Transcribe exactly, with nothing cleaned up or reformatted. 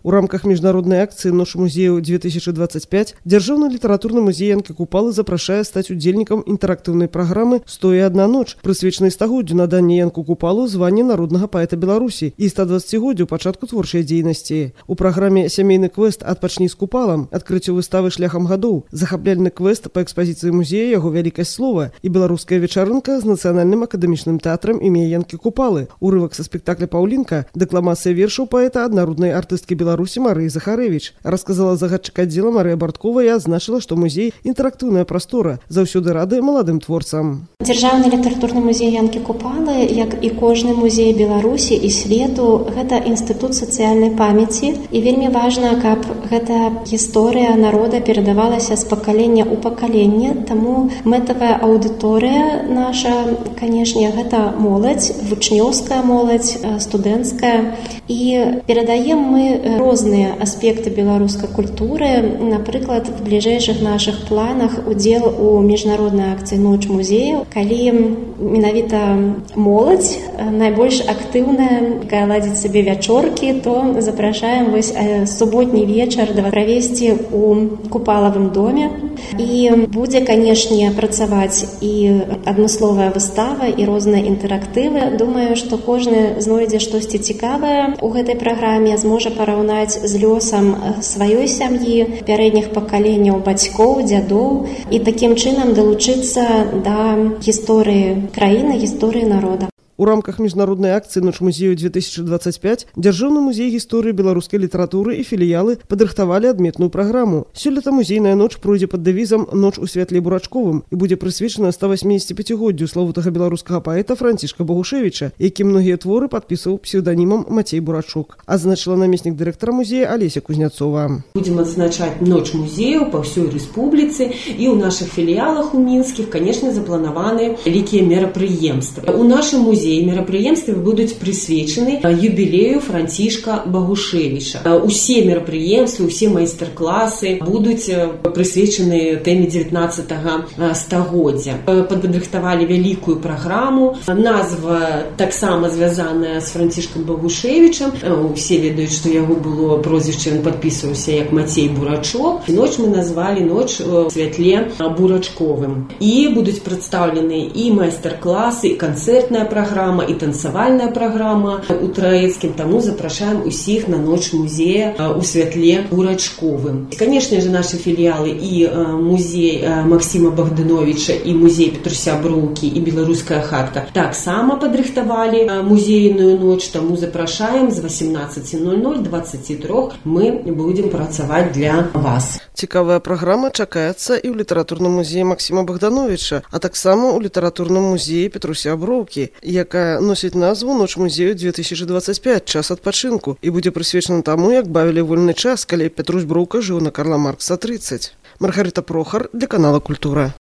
У рамках международной акции «Ноч музею-две тысячи двадцать пять» Державный литературный музей Янки Купалы запрашае стать удзельнікам интерактивной программы «сто и одна ночь», прысвечанай стагоддзю надання Янку Купалу звання народного поэта Беларуси и стадваццацігоддзю пачатку творчай дзейнасці. У программе «Сямейны квест «Адпачні з Купалам», открытию выставы шляхам гадоў, захапляльны квест по экспозиции музея «Яго вялікасць слова» и беларуская вечарынка с Национальным академичным театром имени Янки Купалы, урывок со спектакля «Паулинка», декламация вершаў поэта однородной артистки Беларуси Марии Захарэвіч. Рассказала загадчик отдела Мария Барткова и означила, что музей – интерактивная простора, заўсёды рады молодым творцам. Державный литературный музей Янки Купалы, як и кожны музей Беларуси и свету, это институт социальной памяти. И вельми важно, каб эта история народа передавалась с поколения у поколения. Тому мэтавая аудитория наша, конечно, это молодь, вучнёўская молодь, студэнцкая. И передаем мы разные аспекты белорусской культуры. Например, в ближайших наших планах удел у международной акции «Ноч музею», калі менавіта моладзь найбольш актыўная, якая ладзіць сабе вячоркі, то запрашаем вось суботні вечар правесці у Купалавым доме. І будзе, канешне, працаваць і адмысловая выстава, і розныя інтэрактывы. Думаю, што кожны знойдзе штосьці цікавае у гэтай праграме, зможа параўнаць з лёсам сваёй сям'і, пярэдніх пакаленняў бацькоў, дзядоў, і такім чынам далучыцца да гісторыі краіны, гісторыі народа. У рамках международной акции «Ноч музею-две тысячи двадцать пять» Державный музей истории белорусской литературы и филиалы падрыхтавалі адметную программу. Сёлета музейная ноч пройдзе под девизом «Ноч у святле Бурачковым» и будзе прысвечана ста восьмидесятипятигоддзю славутага беларускага поэта Францішка Богушевича, які многие творы подписывал псевдонимом Матей Бурачок, азначила наместник директора музея Олеся Кузнецова. Будем отзначать Ноч музею по всей республице, и у наших филиалах у Минских, конечно, запланированы великие мероприемства. У нашего музея мерапрыемствы будуць прысвечаны юбілею Францішка Богушевича. Усе мерапрыемствы, усе майстар-класы будуць прысвечаны тэме дзевятнаццатага стагоддзя. Падрыхтавалі вялікую праграму. Назва таксама звязаная з Францішкам Богушевичам. Усе ведаюць, што яго было прозвішча, ён падпісваўся як Матей Бурачок. Ноч мы назвалі «Ноч у святле Бурачковым». І будуць прадстаўлены і майстар-класы, і канцэртная праграма, и танцевальная программа у Троицким, тому запрашаем усіх на Ноч музея у святле Бурачковым. Конечно же, наши филиалы и музей Максима Богдановича, и музей Петруся Броўкі, и Белорусская хатка так само подрыхтовали музейную ночь, тому запрашаем с восемнадцати ноль-ноль до двадцати трёх мы будем працаваць для вас. Цікавая программа чакаецца и у литературном музее Максима Богдановича, а так само у литературном музее Петруся Броўкі, якая носіць назву «Ноч музею-две тысячи двадцать пять. Час адпачынку» і будзе прысвечана таму, як бавілі вольны час, калі Петрусь Броўка жыў на Карла Маркса тридцать. Маргарита Прохор для канала «Культура».